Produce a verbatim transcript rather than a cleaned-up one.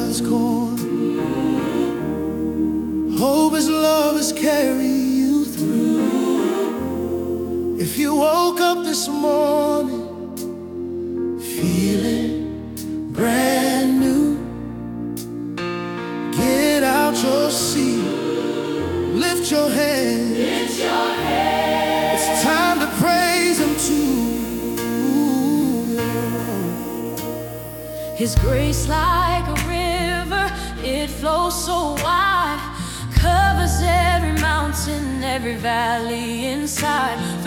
paths gone. Hope His love is carrying you through. If you woke up this morning feeling brand new, get out your seat, lift your hand. Lift your head. It's time to praise Him too. His grace like a river, it flows so wide, covers every mountain, every valley inside.